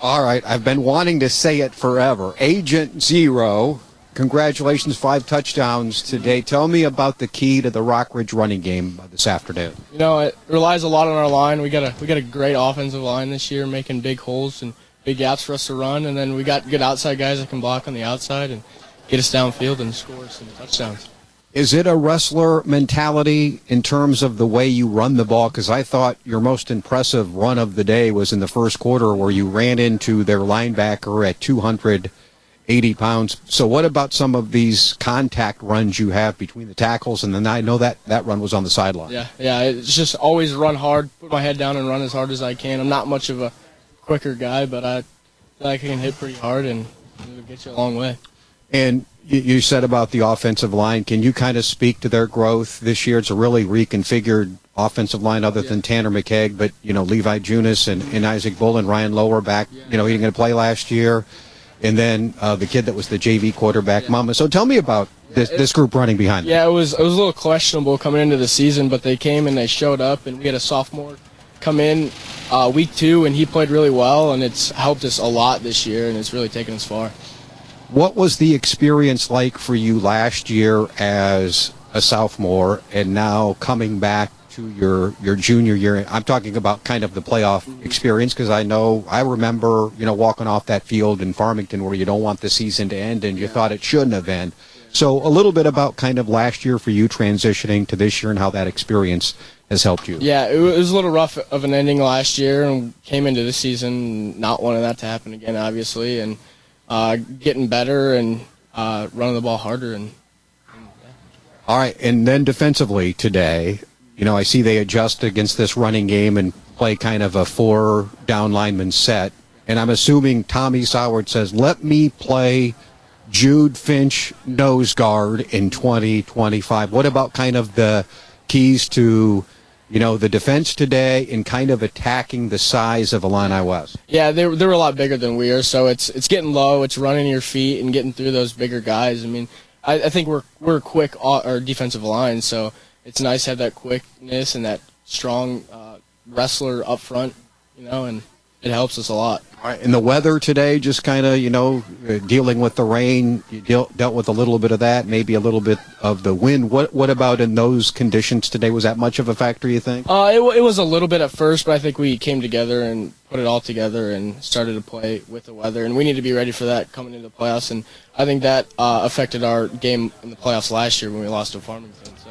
All right, I've been wanting to say it forever. Agent Zero, congratulations, 5 touchdowns today. Tell me about the key to the Rockridge running game this afternoon. You know, it relies a lot on our line. We got a great offensive line this year, making big holes and big gaps for us to run, and then we got good outside guys that can block on the outside and get us downfield and score some touchdowns. Is it a wrestler mentality in terms of the way you run the ball? Because I thought your most impressive run of the day was in the first quarter where you ran into their linebacker at 280 pounds. So what about some of these contact runs you have between the tackles? And then I know that run was on the sideline. Yeah, it's just always run hard, put my head down and run as hard as I can. I'm not much of a quicker guy, but I can hit pretty hard, and it'll get you a long way. And you said about the offensive line. Can you kind of speak to their growth this year? It's a really reconfigured offensive line other than Tanner McKeag, but, Levi Junis and Isaac Bull and Ryan Lower back. He didn't get to play last year. And then the kid that was the JV quarterback, Mama. So tell me about this group running behind them. Yeah, it was a little questionable coming into the season, but they came and they showed up, and we had a sophomore come in week 2, and he played really well, and it's helped us a lot this year, and it's really taken us far. What was the experience like for you last year as a sophomore and now coming back to your junior year? I'm talking about kind of the playoff experience, because I remember, walking off that field in Farmington where you don't want the season to end and you thought it shouldn't have ended. So a little bit about kind of last year for you transitioning to this year and how that experience has helped you. Yeah, it was a little rough of an ending last year, and came into this season not wanting that to happen again, obviously, and getting better and running the ball harder. And All right, and then defensively today, I see they adjust against this running game and play kind of a 4 down lineman set, and I'm assuming Tommy Soward says, let me play Jude Finch nose guard in 2025. What about kind of the keys to the defense today and kind of attacking the size of Illini West? Yeah, they're a lot bigger than we are, so it's getting low, it's running your feet and getting through those bigger guys. I mean, I think we're quick, our defensive line, so it's nice to have that quickness and that strong wrestler up front, and it helps us a lot. All right, and the weather today, just kind of, dealing with the rain, you dealt with a little bit of that, maybe a little bit of the wind. What about in those conditions today? Was that much of a factor, you think? It was a little bit at first, but I think we came together and put it all together and started to play with the weather, and we need to be ready for that coming into the playoffs, and I think that affected our game in the playoffs last year when we lost to Farmington.